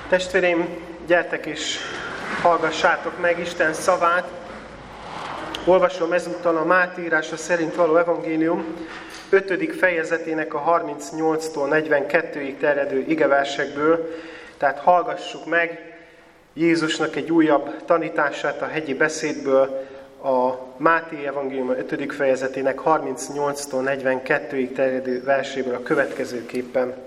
Testvéreim, gyertek és hallgassátok meg Isten szavát. Olvasom ezúttal a Máté írása szerint való evangélium 5. fejezetének a 38-tól 42-ig terjedő igeversekből. Tehát hallgassuk meg Jézusnak egy újabb tanítását a hegyi beszédből, a Máté evangélium 5. fejezetének 38-tól 42-ig terjedő verséből a következőképpen.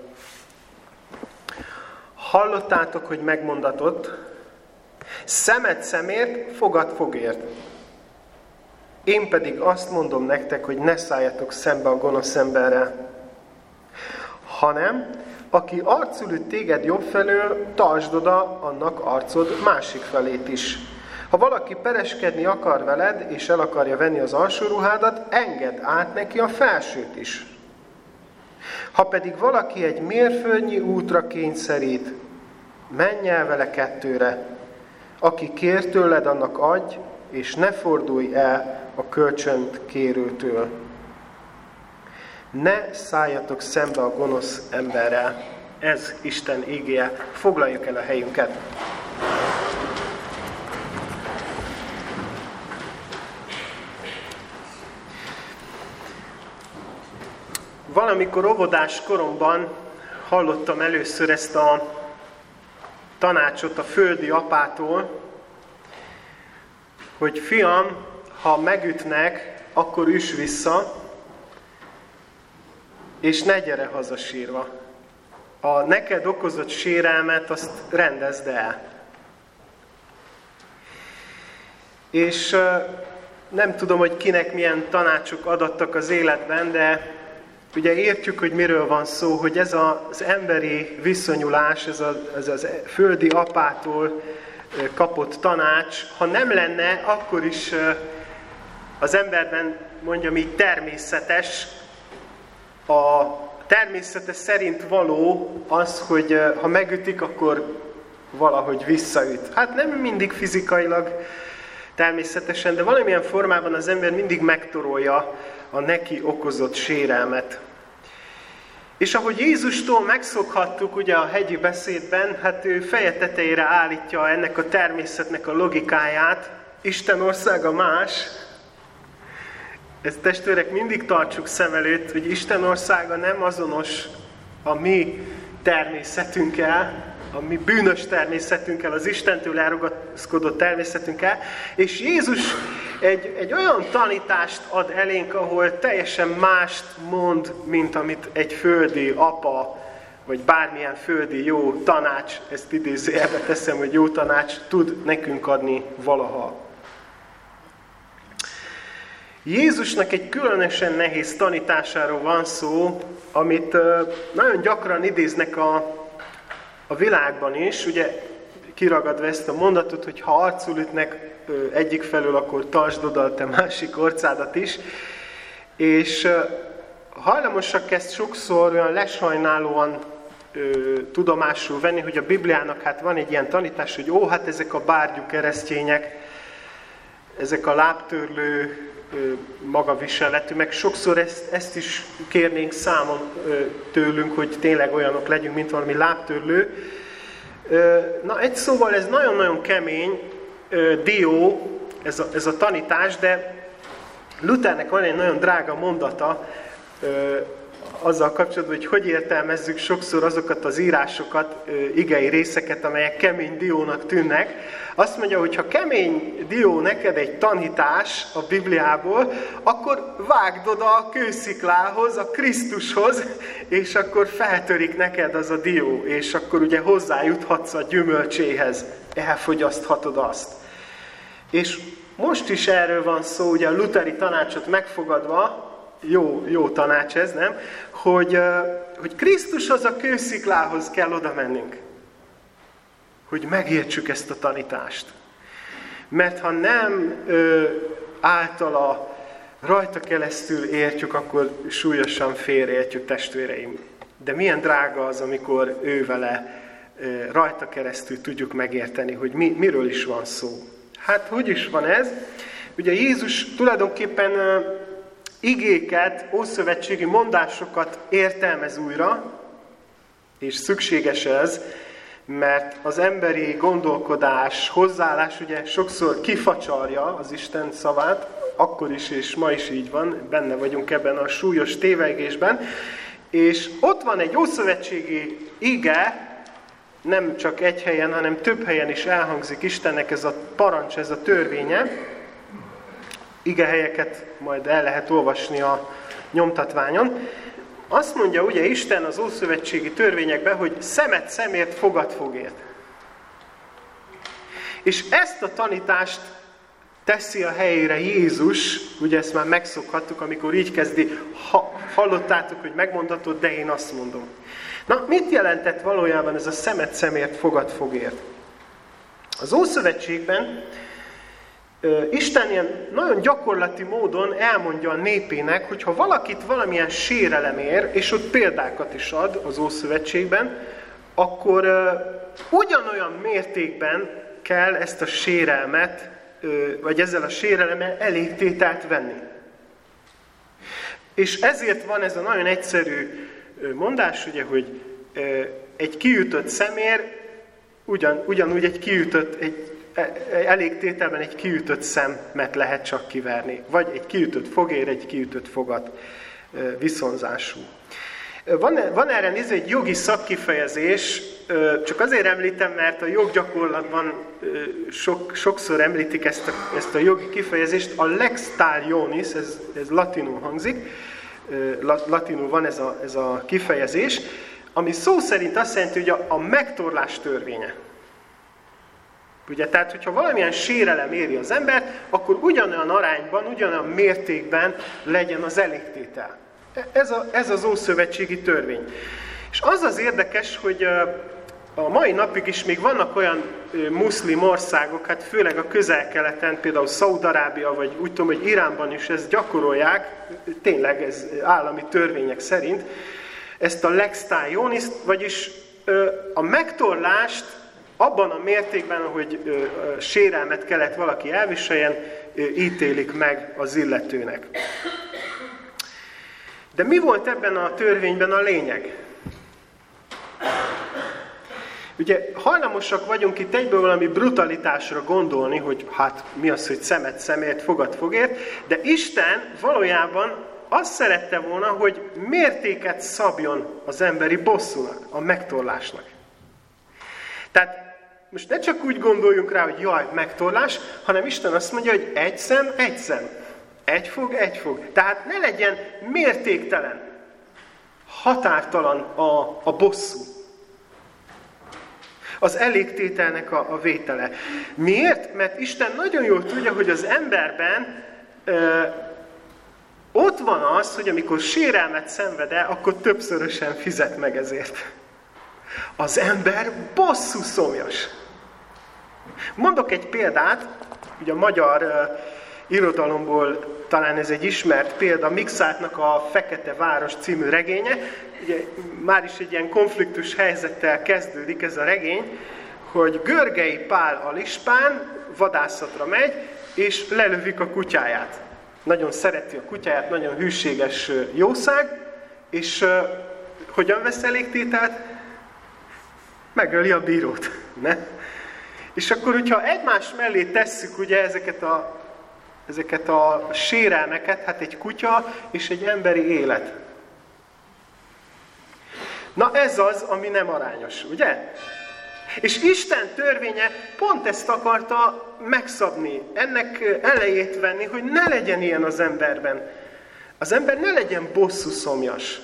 Hallottátok, hogy megmondatott, szemed szemért, fogad fogért. Én pedig azt mondom nektek, hogy ne szálljatok szembe a gonosz emberrel, hanem aki arcul üt téged jobb felől, tartsd oda annak arcod másik felét is. Ha valaki pereskedni akar veled, és el akarja venni az alsó ruhádat, engedd át neki a felsőt is. Ha pedig valaki egy mérföldnyi útra kényszerít, menj el vele 2-re. Aki kér tőled, annak adj, és ne fordulj el a kölcsönt kérőtől. Ne szálljatok szembe a gonosz emberrel. Ez Isten ígéje. Foglaljuk el a helyünket. Valamikor óvodás koromban hallottam először ezt a tanácsot a földi apától, hogy fiam, ha megütnek, akkor üss vissza, és ne gyere haza sírva. A neked okozott sérelmet, azt rendezd el. És nem tudom, hogy kinek milyen tanácsok adattak az életben, de ugye értjük, hogy miről van szó, hogy ez az emberi viszonyulás, ez az földi apától kapott tanács, ha nem lenne, akkor is az emberben, mondjam így, természetes, a természete szerint való az, hogy ha megütik, akkor valahogy visszaüt. Hát nem mindig fizikailag természetesen, de valamilyen formában az ember mindig megtorolja a neki okozott sérelmet. És ahogy Jézustól megszokhattuk ugye a hegyi beszédben, hát ő feje tetejére állítja ennek a természetnek a logikáját. Isten országa más. Ezt testvérek mindig tartsuk szem előtt, hogy Isten országa nem azonos a mi természetünkkel, a mi bűnös természetünkkel, az Istentől elragaszkodott természetünkkel, és Jézus egy olyan tanítást ad elénk, ahol teljesen mást mond, mint amit egy földi apa, vagy bármilyen földi jó tanács, ezt idézőjelbe teszem, hogy jó tanács tud nekünk adni valaha. Jézusnak egy különösen nehéz tanításáról van szó, amit nagyon gyakran idéznek a világban is, ugye kiragadva ezt a mondatot, hogy ha arcul ütnek egyik felől, akkor tartsd oda a te másik orcádat is. És hajlamosak ezt sokszor olyan lesajnálóan tudomásul venni, hogy a Bibliának hát van egy ilyen tanítás, hogy hát ezek a bárgyú keresztények, ezek a lábtörlő magaviseletű, meg sokszor ezt is kérnénk számon tőlünk, hogy tényleg olyanok legyünk, mint valami lábtörlő. Na, egy szóval ez nagyon-nagyon kemény dió, ez a tanítás, de Luthernek van egy nagyon drága mondata azzal kapcsolatban, hogy értelmezzük sokszor azokat az írásokat, igei részeket, amelyek kemény diónak tűnnek. Azt mondja, hogy ha kemény dió neked egy tanítás a Bibliából, akkor vágd oda a kősziklához, a Krisztushoz, és akkor feltörik neked az a dió, és akkor ugye hozzájuthatsz a gyümölcséhez, elfogyaszthatod azt. És most is erről van szó, ugye a lutheri tanácsot megfogadva, jó tanács ez, nem? Hogy Krisztushoz, a kősziklához kell oda mennünk. Hogy megértsük ezt a tanítást. Mert ha nem általa rajta keresztül értjük, akkor súlyosan félreértjük, testvéreim. De milyen drága az, amikor ő vele rajta keresztül tudjuk megérteni, hogy miről is van szó. Hát hogy is van ez? Ugye Jézus tulajdonképpen igéket, ószövetségi mondásokat értelmez újra, és szükséges ez, mert az emberi gondolkodás, hozzáállás ugye sokszor kifacsarja az Isten szavát, akkor is és ma is így van, benne vagyunk ebben a súlyos tévegésben, és ott van egy ószövetségi ige, nem csak egy helyen, hanem több helyen is elhangzik Istennek ez a parancs, ez a törvénye. Igehelyeket majd el lehet olvasni a nyomtatványon. Azt mondja ugye Isten az ószövetségi törvényekben, hogy szemet szemért, fogat fogért. És ezt a tanítást teszi a helyére Jézus, ugye ezt már megszokhattuk, amikor így kezdi, hallottátok, hogy megmondhatod, de én azt mondom. Na, mit jelentett valójában ez a szemet szemért, fogat fogért? Az Ószövetségben Isten ilyen nagyon gyakorlati módon elmondja a népének, hogy ha valakit valamilyen sérelem ér, és ott példákat is ad az Ószövetségben, akkor ugyanolyan mértékben kell ezt a sérelmet, vagy ezzel a sérelemmel elégtételt venni. És ezért van ez a nagyon egyszerű mondás, ugye, hogy egy kiütött szemér ugyanúgy egy kiütött, elégtételben egy kiütött szemet lehet csak kiverni. Vagy egy kiütött fogér, egy kiütött fogat viszonzású. Van erre nézve egy jogi szakkifejezés, csak azért említem, mert a joggyakorlatban sokszor említik ezt a jogi kifejezést, a lex talionis, ez latinul hangzik, latinul van ez a kifejezés, ami szó szerint azt jelenti, hogy a megtorlás törvénye. Ugye, tehát, hogyha valamilyen sérelem éri az embert, akkor ugyanolyan arányban, ugyanolyan mértékben legyen az elégtétel. Ez az ószövetségi törvény. És az az érdekes, hogy a mai napig is még vannak olyan muszlim országok, hát főleg a Közel-Keleten, például Szaúd-Arábia, vagy úgy tudom, hogy Iránban is ezt gyakorolják, tényleg ez állami törvények szerint, ezt a lex talionis, vagyis a megtorlást abban a mértékben, hogy sérelmet kellett valaki elviseljen, ítélik meg az illetőnek. De mi volt ebben a törvényben a lényeg? Ugye hajlamosak vagyunk itt egyből valami brutalitásra gondolni, hogy hát mi az, hogy szemet szemért, fogat fogért, de Isten valójában azt szerette volna, hogy mértéket szabjon az emberi bosszúnak, a megtorlásnak. Tehát most ne csak úgy gondoljunk rá, hogy jaj, megtorlás, hanem Isten azt mondja, hogy egy szem, egy szem. Egy fog, egy fog. Tehát ne legyen mértéktelen, határtalan a bosszú. Az elégtételnek a vétele. Miért? Mert Isten nagyon jól tudja, hogy az emberben ott van az, hogy amikor sérelmet szenved el, akkor többszörösen fizet meg ezért. Az ember bosszúszomjas. Mondok egy példát, ugye a magyar irodalomból talán ez egy ismert példa, Mixátnak a Fekete Város című regénye. Ugye már is egy ilyen konfliktus helyzettel kezdődik ez a regény, hogy Görgei Pál alispán vadászatra megy, és lelövik a kutyáját. Nagyon szereti a kutyáját, nagyon hűséges jószág, és hogyan vesz elégtételt? Megöli a bírót. Ne? És akkor, hogyha egymás mellé tesszük ugye ezeket a sérelmeket, hát egy kutya és egy emberi élet. Na ez az, ami nem arányos, ugye? És Isten törvénye pont ezt akarta megszabni, ennek elejét venni, hogy ne legyen ilyen az emberben. Az ember ne legyen bosszúszomjas.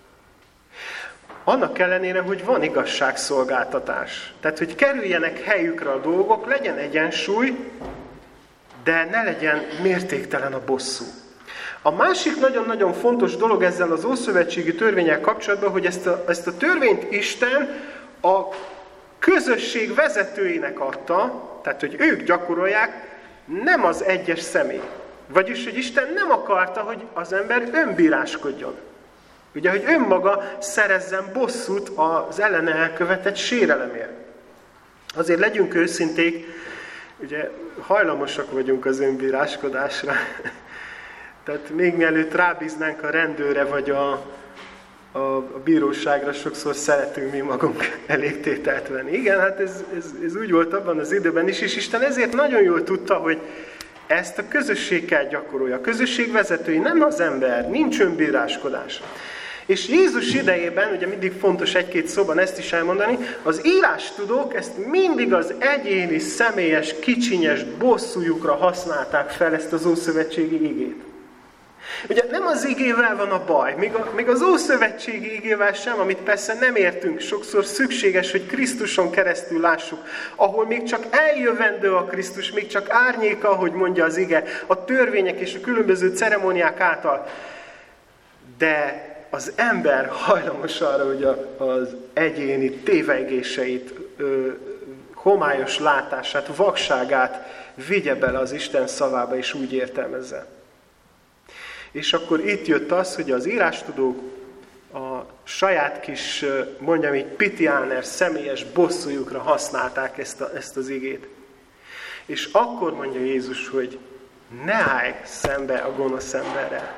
Annak ellenére, hogy van igazságszolgáltatás. Tehát, hogy kerüljenek helyükre a dolgok, legyen egyensúly, de ne legyen mértéktelen a bosszú. A másik nagyon-nagyon fontos dolog ezzel az ószövetségi törvénnyel kapcsolatban, hogy ezt a törvényt Isten a közösség vezetőinek adta, tehát, hogy ők gyakorolják, nem az egyes személy. Vagyis, hogy Isten nem akarta, hogy az ember önbíráskodjon. Ugye, hogy önmaga szerezzen bosszút az ellene elkövetett sérelemért. Azért legyünk őszinték, ugye hajlamosak vagyunk az önbíráskodásra. Tehát még mielőtt rábíznánk a rendőre vagy a bíróságra sokszor szeretünk mi magunk elégtételt venni. Igen, hát ez úgy volt abban az időben is, és Isten ezért nagyon jól tudta, hogy ezt a közösség kell gyakorolja. A közösség vezetői, nem az ember, nincs önbíráskodás. És Jézus idejében, ugye mindig fontos egy-két szóban ezt is elmondani, az írástudók ezt mindig az egyéni, személyes, kicsinyes bosszújukra használták fel ezt az ószövetségi igét. Ugye nem az igével van a baj, még az ószövetségi igével sem, amit persze nem értünk, sokszor szükséges, hogy Krisztuson keresztül lássuk, ahol még csak eljövendő a Krisztus, még csak árnyéka, ahogy mondja az ige, a törvények és a különböző ceremóniák által. De az ember hajlamos arra, hogy az egyéni tévegéseit, homályos látását, vakságát vigye bele az Isten szavába, és úgy értelmezze. És akkor itt jött az, hogy az írástudók a saját kis, mondjam így, pitiáner, személyes bosszújukra használták ezt az igét. És akkor mondja Jézus, hogy ne állj szembe a gonosz emberrel.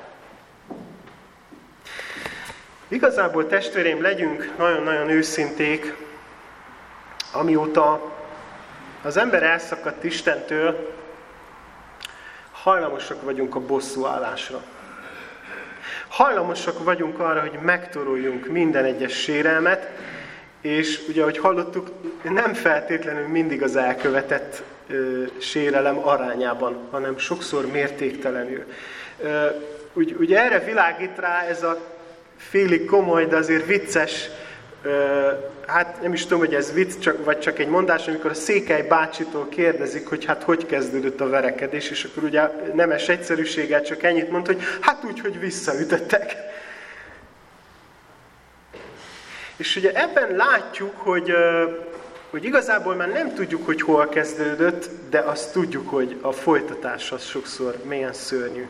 Igazából, testvéreim, legyünk nagyon-nagyon őszinték, amióta az ember elszakadt Istentől, hajlamosak vagyunk a bosszúállásra. Hajlamosak vagyunk arra, hogy megtoroljunk minden egyes sérelmet, és ugye, ahogy hallottuk, nem feltétlenül mindig az elkövetett sérelem arányában, hanem sokszor mértéktelenül. Ugye erre világít rá ez a félig komoly, de azért vicces, hát nem is tudom, hogy ez vicc, vagy csak egy mondás, amikor a Székely bácsitól kérdezik, hogy hát hogy kezdődött a verekedés, és akkor ugye nemes egyszerűséggel csak ennyit mond, hogy hát úgy, hogy visszaütöttek. És ugye ebben látjuk, hogy igazából már nem tudjuk, hogy hol kezdődött, de azt tudjuk, hogy a folytatás az sokszor mélyen szörnyű.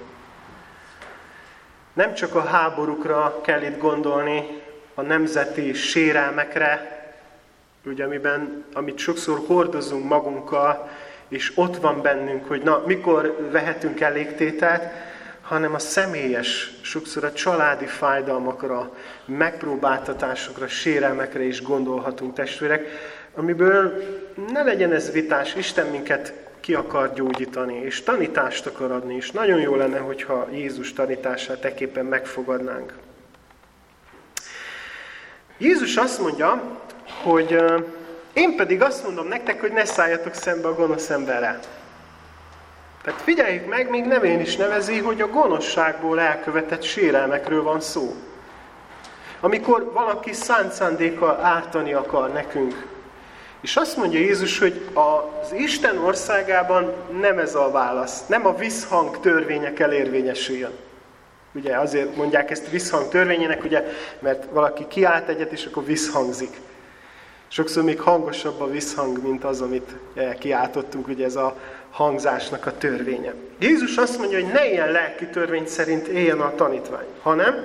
Nem csak a háborúkra kell itt gondolni, a nemzeti sérelmekre, ugye, amit sokszor hordozunk magunkkal, és ott van bennünk, hogy na, mikor vehetünk elégtételt, hanem a személyes, sokszor a családi fájdalmakra, megpróbáltatásokra, sérelmekre is gondolhatunk, testvérek, amiből ne legyen ez vitás, Isten minket ki akar gyógyítani, és tanítást akar adni, és nagyon jó lenne, hogyha Jézus tanítását ekképpen megfogadnánk. Jézus azt mondja, hogy én pedig azt mondom nektek, hogy ne szálljatok szembe a gonosz emberrel. Tehát figyeljük meg, még nevén is nevezi, hogy a gonoszságból elkövetett sérelmekről van szó. Amikor valaki szánt szándékkal ártani akar nekünk. És azt mondja Jézus, hogy az Isten országában nem ez a válasz, nem a visszhang törvényekkel érvényesüljön. Ugye azért mondják ezt visszhang törvényének, ugye, mert valaki kiált egyet, és akkor visszhangzik. Sokszor még hangosabb a visszhang, mint az, amit kiáltottunk, ugye ez a hangzásnak a törvénye. Jézus azt mondja, hogy ne ilyen lelki törvény szerint éljen a tanítvány, hanem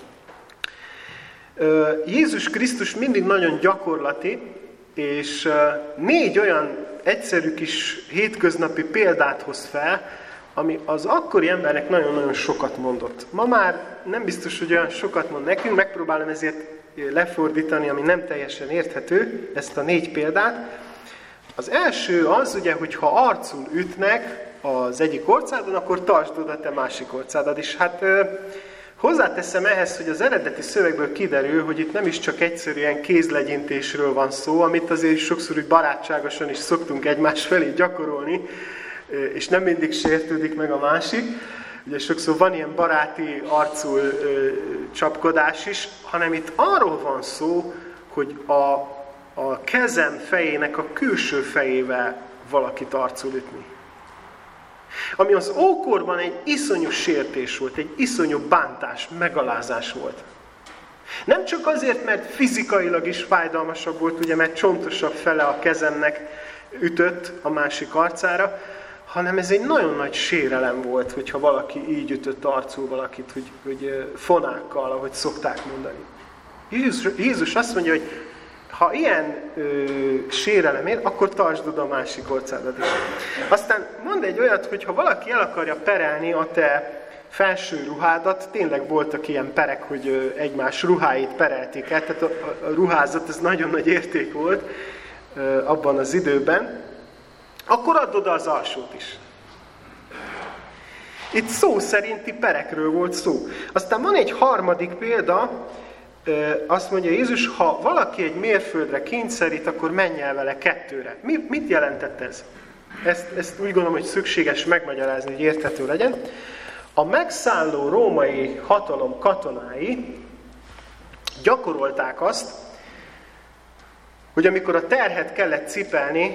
Jézus Krisztus mindig nagyon gyakorlati, és 4 olyan egyszerű kis hétköznapi példát hoz fel, ami az akkori embernek nagyon-nagyon sokat mondott. Ma már nem biztos, hogy olyan sokat mond nekünk, megpróbálom ezért lefordítani, ami nem teljesen érthető, ezt a 4 példát. Az első az, ugye, hogy ha arcul ütnek az egyik orcádon, akkor tartsd oda te másik orcádat is. Hát hozzáteszem ehhez, hogy az eredeti szövegből kiderül, hogy itt nem is csak egyszerűen kézlegyintésről van szó, amit azért sokszor úgy barátságosan is szoktunk egymás felé gyakorolni, és nem mindig sértődik meg a másik. Ugye sokszor van ilyen baráti arcul csapkodás is, hanem itt arról van szó, hogy a kezem fejének a külső fejével valakit arcul ütni. Ami az ókorban egy iszonyú sértés volt, egy iszonyú bántás, megalázás volt. Nem csak azért, mert fizikailag is fájdalmasabb volt, ugye, mert csontosabb fele a kezemnek ütött a másik arcára, hanem ez egy nagyon nagy sérelem volt, hogyha valaki így ütött arcul valakit, hogy fonákkal, ahogy szokták mondani. Jézus azt mondja, hogy ha ilyen sérelem ér, akkor tartsd oda a másik orcádat is. Aztán mond egy olyat, hogy ha valaki el akarja perelni a te felső ruhádat, tényleg voltak ilyen perek, hogy egymás ruháit perelték el, tehát a ruházat ez nagyon nagy érték volt abban az időben, akkor add oda az alsót is. Itt szó szerinti perekről volt szó. Aztán van egy harmadik példa, azt mondja Jézus, ha valaki egy mérföldre kényszerít, akkor menj el vele 2-re. Mit jelentett ez? Ezt úgy gondolom, hogy szükséges megmagyarázni, hogy érthető legyen. A megszálló római hatalom katonái gyakorolták azt, hogy amikor a terhet kellett cipelni,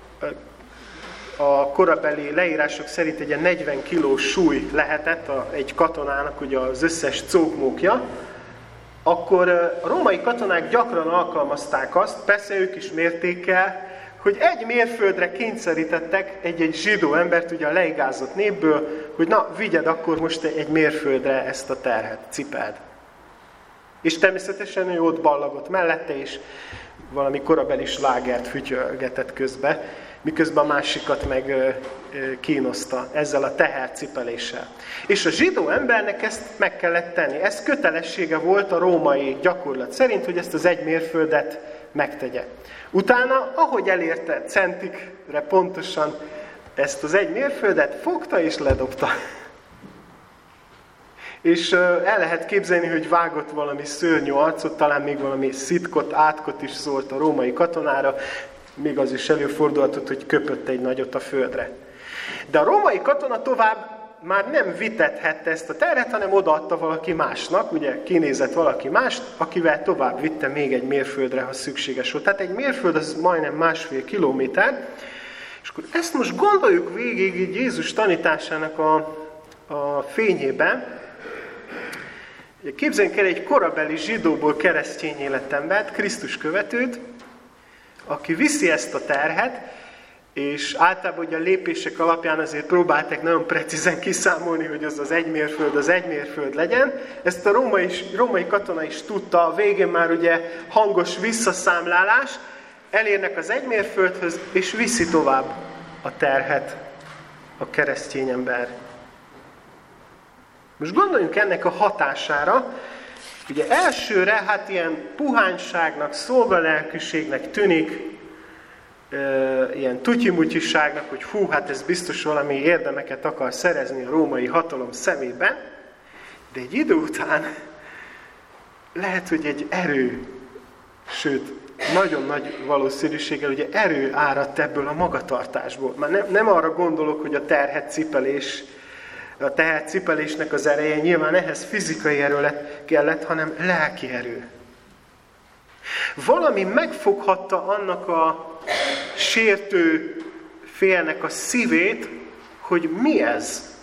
a korabeli leírások szerint egy 40 kilós súly lehetett egy katonának ugye az összes cókmókja, akkor a római katonák gyakran alkalmazták azt, persze ők is mértékkel, hogy egy mérföldre kényszerítettek egy zsidó embert ugye a leigázott népből, hogy na, vigyed akkor most egy mérföldre ezt a terhet, cipeld. És természetesen ő ott ballagott mellette, és valami korabeli slágert fütyölgetett közbe, miközben a másikat meg kínoszta ezzel a tehercipeléssel. És a zsidó embernek ezt meg kellett tenni. Ez kötelessége volt a római gyakorlat szerint, hogy ezt az egy mérföldet megtegye. Utána, ahogy elérte centikre pontosan ezt az egy mérföldet, fogta és ledobta. És el lehet képzelni, hogy vágott valami szörnyű arcot, talán még valami szitkot, átkot is szólt a római katonára, még az is előfordulhatott, hogy köpött egy nagyot a földre. De a római katona tovább már nem vitethette ezt a terhet, hanem odaadta valaki másnak, ugye kinézett valaki mást, akivel tovább vitte még egy mérföldre, ha szükséges volt. Tehát egy mérföld az majdnem 1,5 kilométer, és akkor ezt most gondoljuk végig így Jézus tanításának a fényében. Képzeljünk el egy korabeli zsidóból keresztény életembert, Krisztus követőt, aki viszi ezt a terhet, és általában ugye a lépések alapján azért próbálták nagyon precízen kiszámolni, hogy az egy mérföld legyen. Ezt a római katona is tudta, a végén már ugye hangos visszaszámlálás, elérnek az egy mérföldhöz, és viszi tovább a terhet a keresztény ember. Most gondoljunk ennek a hatására. Ugye elsőre hát ilyen puhányságnak, szolgalelkűségnek tűnik, ilyen tutyimutyiságnak, hogy hú, hát ez biztos valami érdemeket akar szerezni a római hatalom szemében, de egy idő után lehet, hogy egy erő, sőt, nagyon nagy valószínűséggel ugye erő áradt ebből a magatartásból. Már nem arra gondolok, hogy a tehercipelésnek az ereje, nyilván ehhez fizikai erő kellett, hanem lelki erő. Valami megfoghatta annak a sértő félnek a szívét, hogy mi ez?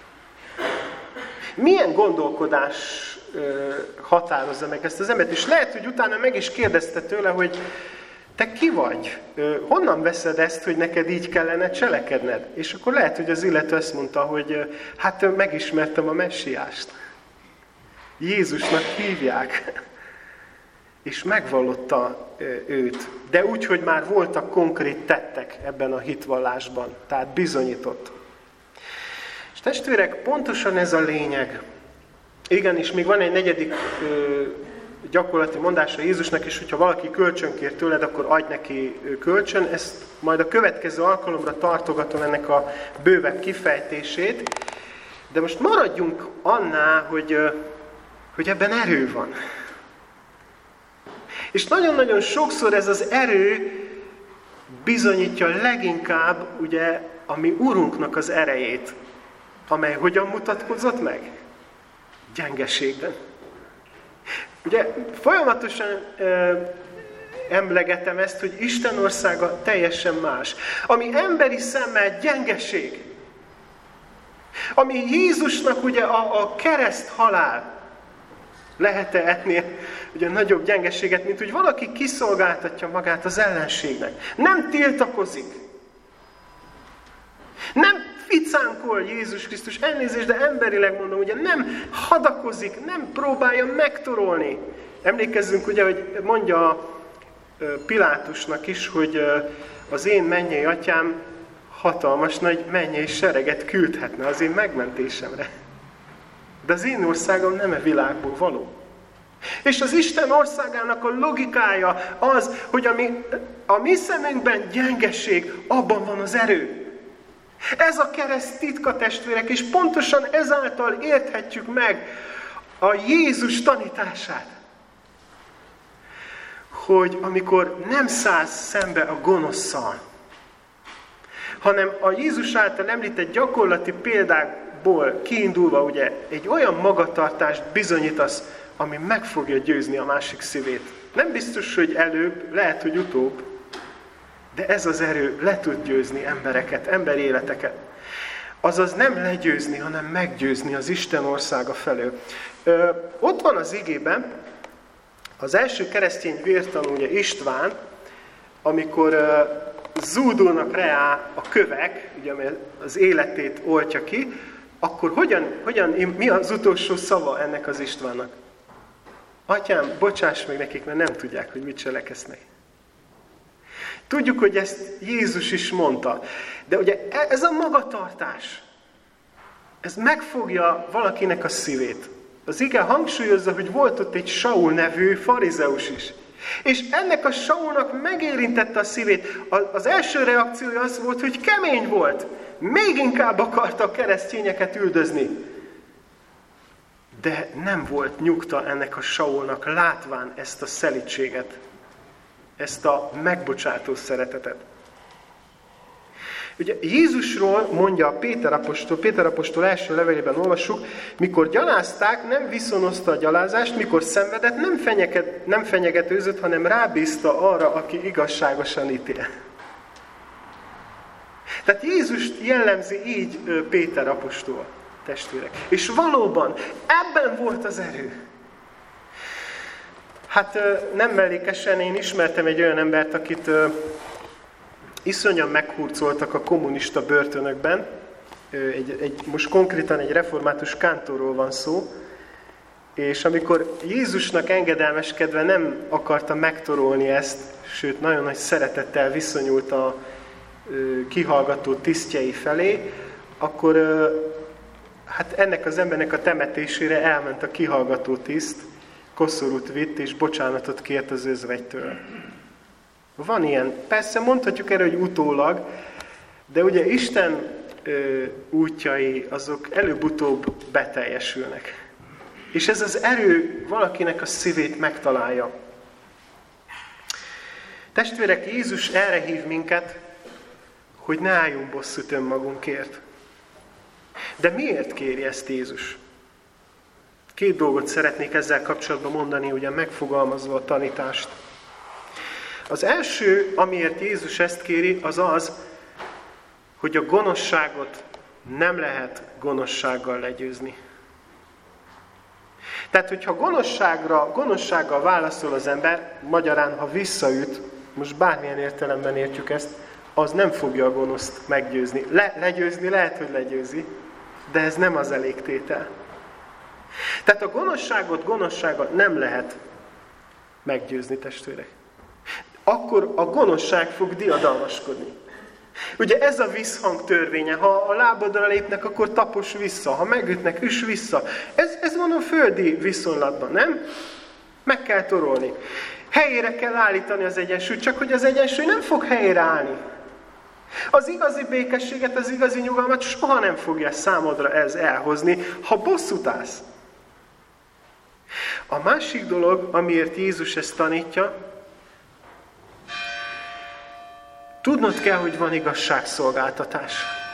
Milyen gondolkodás határozza meg ezt az embert? És lehet, hogy utána meg is kérdezte tőle, hogy te ki vagy? Honnan veszed ezt, hogy neked így kellene cselekedned? És akkor lehet, hogy az illető ezt mondta, hogy hát megismertem a messiást. Jézusnak hívják. És megvallotta őt. De úgy, hogy már voltak konkrét tettek ebben a hitvallásban. Tehát bizonyított. És testvérek, pontosan ez a lényeg. Igen, és még van egy negyedik gyakorlati mondása Jézusnak, és hogyha valaki kölcsön kér tőled, akkor adj neki kölcsön. Ezt majd a következő alkalomra tartogatom ennek a bővebb kifejtését. De most maradjunk annál, hogy ebben erő van. És nagyon-nagyon sokszor ez az erő bizonyítja leginkább ugye a mi Urunknak az erejét, amely hogyan mutatkozott meg? Gyengeségben. Ugye folyamatosan emlegetem ezt, hogy Isten országa teljesen más. Ami emberi szemmel gyengeség, ami Jézusnak ugye a kereszt halál, lehet-e ennél ugye nagyobb gyengeséget, mint hogy valaki kiszolgáltatja magát az ellenségnek. Nem tiltakozik. Nem ficánkol Jézus Krisztus, elnézést, de emberileg mondom, ugye nem hadakozik, nem próbálja megtorolni. Emlékezzünk ugye, hogy mondja Pilátusnak is, hogy az én mennyei atyám hatalmas nagy mennyei sereget küldhetne az én megmentésemre. De az én országom nem a világból való. És az Isten országának a logikája az, hogy a mi szemünkben gyengeség, abban van az erő. Ez a kereszt titka, testvérek, és pontosan ezáltal érthetjük meg a Jézus tanítását. Hogy amikor nem szállsz szembe a gonoszszal, hanem a Jézus által említett gyakorlati példákból kiindulva ugye egy olyan magatartást bizonyítasz, ami meg fogja győzni a másik szívét. Nem biztos, hogy előbb, lehet, hogy utóbb, de ez az erő le tud győzni embereket, emberéleteket. Azaz nem legyőzni, hanem meggyőzni az Isten országa felől. Ott van az igében, az első keresztény vértanú, ugye István, amikor zúdulnak rá a kövek, ugye, ami az életét oltja ki, akkor mi az utolsó szava ennek az Istvánnak? Atyám, bocsáss meg nekik, mert nem tudják, hogy mit cselekednek. Tudjuk, hogy ezt Jézus is mondta. De ugye ez a magatartás, ez megfogja valakinek a szívét. Az ige hangsúlyozza, hogy volt ott egy Saul nevű farizeus is. És ennek a Saulnak megérintette a szívét. Az első reakciója az volt, hogy kemény volt. Még inkább akarta a keresztényeket üldözni. De nem volt nyugta ennek a Saulnak, látván ezt a szelídséget, ezt a megbocsátó szeretetet. Ugye Jézusról mondja Péter apostol első levelében olvassuk, mikor gyalázták, nem viszonozta a gyalázást, mikor szenvedett, nem fenyegetőzött, hanem rábízta arra, aki igazságosan ítél. Tehát Jézust jellemzi így Péter apostol, testvérek. És valóban ebben volt az erő. Hát nem mellékesen én ismertem egy olyan embert, akit iszonyan meghurcoltak a kommunista börtönökben. Most konkrétan egy református kántorról van szó, és amikor Jézusnak engedelmeskedve nem akarta megtorolni ezt, sőt nagyon nagy szeretettel viszonyult a kihallgató tisztjei felé, akkor hát ennek az embernek a temetésére elment a kihallgató tiszt, koszorút vitt és bocsánatot kért az özvegytől. Van ilyen. Persze mondhatjuk erre, hogy utólag, de ugye Isten útjai azok előbb-utóbb beteljesülnek. És ez az erő valakinek a szívét megtalálja. Testvérek, Jézus erre hív minket, hogy ne álljunk bosszút önmagunkért. De miért kéri ezt Jézus? Két dolgot szeretnék ezzel kapcsolatban mondani, ugye megfogalmazva a tanítást. Az első, amiért Jézus ezt kéri, az az, hogy a gonoszságot nem lehet gonoszsággal legyőzni. Tehát, hogyha gonoszsággal válaszol az ember, magyarán, ha visszaüt, most bármilyen értelemben értjük ezt, az nem fogja a gonoszt meggyőzni. Legyőzni lehet, hogy legyőzi, de ez nem az elégtétel. Tehát a gonoszsággal nem lehet meggyőzni, testvérek. Akkor a gonoszság fog diadalmaskodni. Ugye ez a visszhang törvénye, ha a lábadra lépnek, akkor tapos vissza, ha megütnek, üss vissza. Ez van a földi viszonylatban, nem? Meg kell torolni. Helyére kell állítani az egyensúlyt, csak hogy az egyensúly nem fog helyére állni. Az igazi békességet, az igazi nyugalmat soha nem fogja számodra ez elhozni, ha bosszút állsz. A másik dolog, amiért Jézus ezt tanítja, tudnod kell, hogy van igazságszolgáltatás.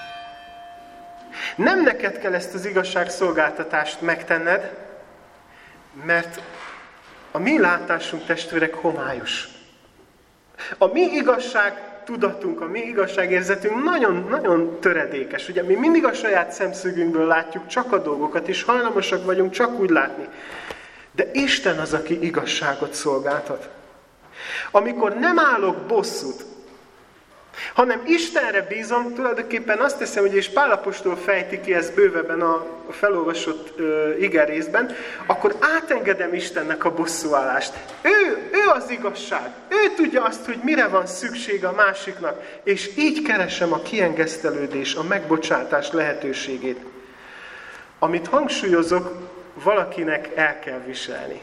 Nem neked kell ezt az igazságszolgáltatást megtenned, mert a mi látásunk, testvérek, homályos. A mi igazságtudatunk, a mi igazságérzetünk nagyon töredékes. Ugye mi mindig a saját szemszögünkből látjuk csak a dolgokat, és hajlamosak vagyunk csak úgy látni. De Isten az, aki igazságot szolgáltat. Amikor nem állok bosszút, hanem Istenre bízom, tulajdonképpen azt hiszem, hogy és Pál apostol fejti ki ezt bővebben a felolvasott igerészben, akkor átengedem Istennek a bosszúállást. Ő az igazság. Ő tudja azt, hogy mire van szüksége a másiknak, és így keresem a kiengesztelődés, a megbocsátás lehetőségét. amit hangsúlyozok, valakinek el kell viselni.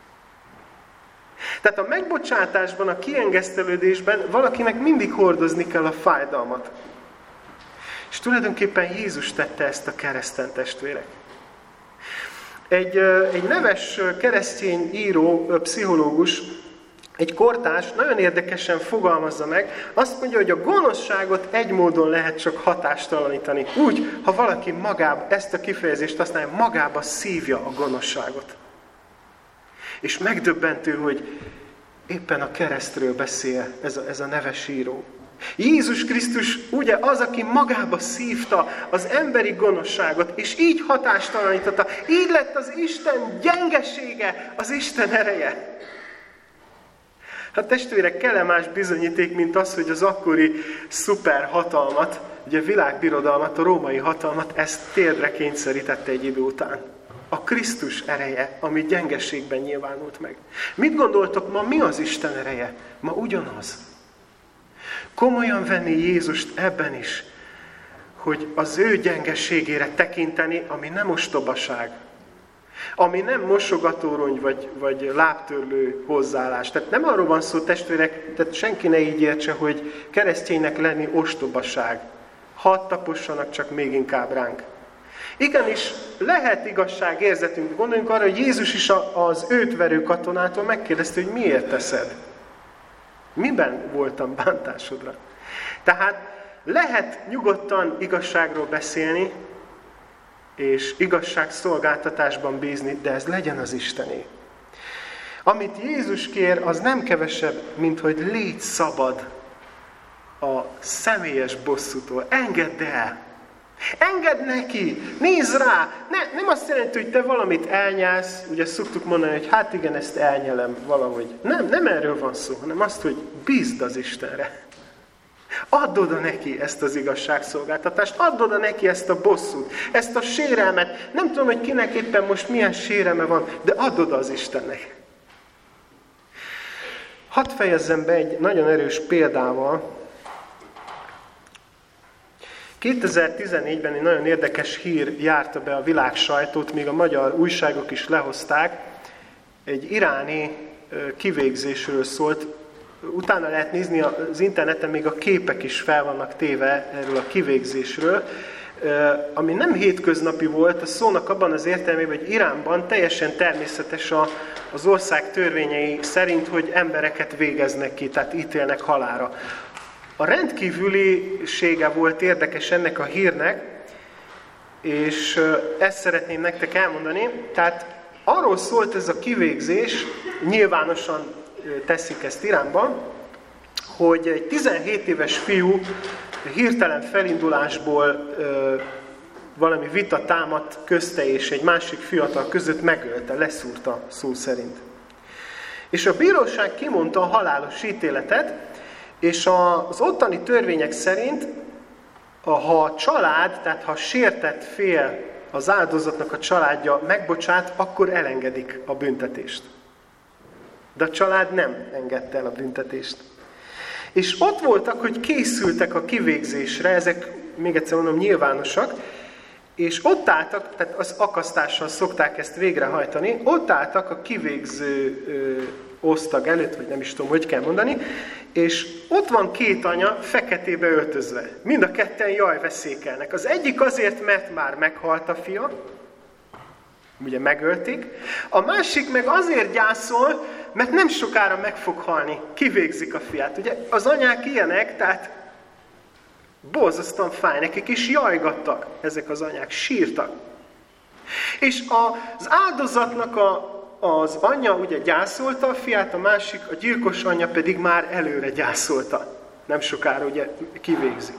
Tehát a megbocsátásban, a kiengesztelődésben valakinek mindig hordozni kell a fájdalmat. És tulajdonképpen Jézus tette ezt a kereszten, testvérek. Egy neves keresztény író, pszichológus, egy kortárs nagyon érdekesen fogalmazza meg, azt mondja, hogy a gonoszságot egy módon lehet csak hatástalanítani. Úgy, ha valaki magába, ezt a kifejezést használja, magába szívja a gonoszságot. És megdöbbentő, hogy éppen a keresztről beszél ez a neves író. Jézus Krisztus ugye az, aki magába szívta az emberi gonoszságot, és így hatástalanította. Így lett az Isten gyengesége, az Isten ereje. Hát testvérek, kell-e más bizonyíték, mint az, hogy az akkori szuperhatalmat, ugye a világbirodalmat, a római hatalmat, ezt térdre kényszerítette egy idő után. A Krisztus ereje, ami gyengeségben nyilvánult meg. Mit gondoltok, ma mi az Isten ereje? Ma ugyanaz. Komolyan venni Jézust ebben is, hogy az ő gyengeségére tekinteni, ami nem ostobaság, ami nem mosogatórony vagy lábtörlő hozzáállás. Tehát nem arról van szó, testvérek, tehát senki ne így értse, hogy kereszténynek lenni ostobaság. Hadd tapossanak csak még inkább ránk. Igenis, lehet igazságérzetünk. Gondoljunk arra, hogy Jézus is az őt verő katonától megkérdezte, hogy miért teszed. Miben voltam bántásodra? Tehát lehet nyugodtan igazságról beszélni, és igazságszolgáltatásban bízni, de ez legyen az Istené. Amit Jézus kér, az nem kevesebb, mint hogy légy szabad a személyes bosszútól. Engedd el! Engedd neki! Nézd rá! Nem azt jelenti, hogy te valamit elnyelsz, ugye szoktuk mondani, hogy hát igen, ezt elnyelem valahogy. Nem erről van szó, hanem azt, hogy bízd az Istenre. Add oda neki ezt az igazságszolgáltatást, add oda neki ezt a bosszút, ezt a sérelmet. Nem tudom, hogy kinek éppen most milyen sérelme van, de add oda az Istennek. Hadd fejezzem be egy nagyon erős példával. 2014-ben egy nagyon érdekes hír járta be a világ sajtót, még a magyar újságok is lehozták. Egy iráni kivégzésről szólt. Utána lehet nézni az interneten, még a képek is fel vannak téve erről a kivégzésről, ami nem hétköznapi volt, a szónak abban az értelmében, hogy Iránban teljesen természetes az ország törvényei szerint, hogy embereket végeznek ki, tehát ítélnek halálra. A rendkívülisége volt érdekes ennek a hírnek, és ezt szeretném nektek elmondani. Tehát arról szólt ez a kivégzés, nyilvánosan teszik ezt Iránban, hogy egy 17 éves fiú hirtelen felindulásból valami vita támadt közte és egy másik fiatal között megölte, leszúrta szó szerint. És a bíróság kimondta a halálos ítéletet, és az ottani törvények szerint, ha a család, tehát ha a sértett fél, az áldozatnak a családja megbocsát, akkor elengedik a büntetést. De a család nem engedte el a büntetést. És ott voltak, hogy készültek a kivégzésre, ezek még egyszer mondom nyilvánosak, és ott álltak, tehát az akasztással szokták ezt végrehajtani, ott álltak a kivégző osztag előtt, vagy nem is tudom, hogy kell mondani, és ott van két anya feketébe öltözve. Mind a ketten jajveszékelnek. Az egyik azért, mert már meghalt a fia, ugye megölték, a másik meg azért gyászol, mert nem sokára meg fog halni, kivégzik a fiát. Ugye az anyák ilyenek, tehát borzasztóan fáj nekik, és jajgattak ezek az anyák, sírtak. És az áldozatnak az anyja ugye gyászolta a fiát, a másik, a gyilkos anyja pedig már előre gyászolta. Nem sokára ugye kivégzik.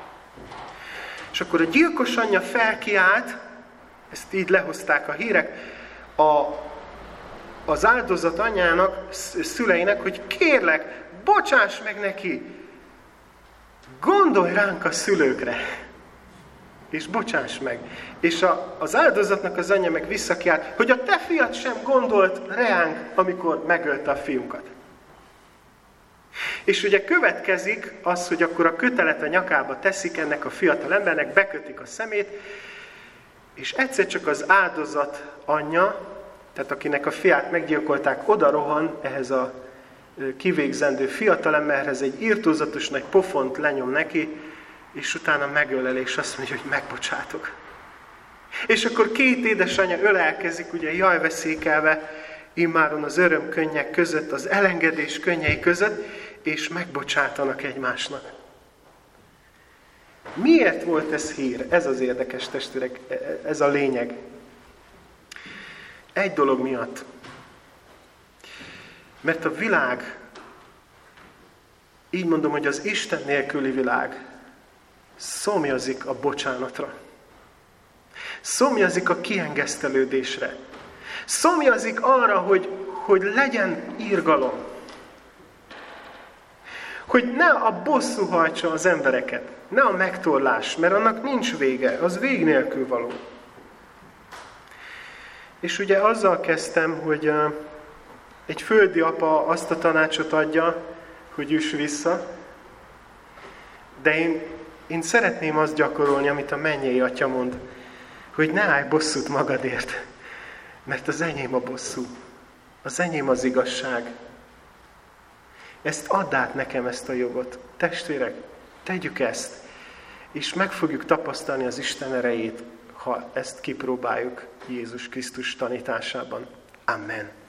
És akkor a gyilkos anyja felkiált, ezt így lehozták a hírek, az áldozat anyának, szüleinek, hogy kérlek, bocsáss meg neki, gondolj ránk a szülőkre, és bocsáss meg. És az áldozatnak az anyja meg visszakiált, hogy a te fiad sem gondolt reánk, amikor megölte a fiunkat. És ugye következik az, hogy akkor a kötelet a nyakába teszik ennek a fiatal embernek, bekötik a szemét, És egyszer csak az áldozat anyja, tehát akinek a fiát meggyilkolták, oda rohan ehhez a kivégzendő fiatalemberhez, egy irtózatos nagy pofont lenyom neki, és utána megölel, és azt mondja, hogy megbocsátok. És akkor két édesanyja ölelkezik, ugye jajveszékelve, immáron az öröm könnyek között, az elengedés könnyei között, és megbocsátanak egymásnak. Miért volt ez hír? Ez az érdekes, testvérek, ez a lényeg. Egy dolog miatt. Mert a világ, így mondom, hogy az Isten nélküli világ szomjazik a bocsánatra. Szomjazik a kiengesztelődésre. Szomjazik arra, hogy legyen irgalom. Hogy ne a bosszú hajtsa az embereket, ne a megtorlás, mert annak nincs vége, az vég nélkül való. És ugye azzal kezdtem, hogy egy földi apa azt a tanácsot adja, hogy üss vissza, de én szeretném azt gyakorolni, amit a mennyei atya mond, hogy ne állj bosszút magadért, mert az enyém a bosszú, az enyém az igazság. Ezt add át nekem, ezt a jogot. Testvérek, tegyük ezt, és meg fogjuk tapasztalni az Isten erejét, ha ezt kipróbáljuk Jézus Krisztus tanításában. Amen.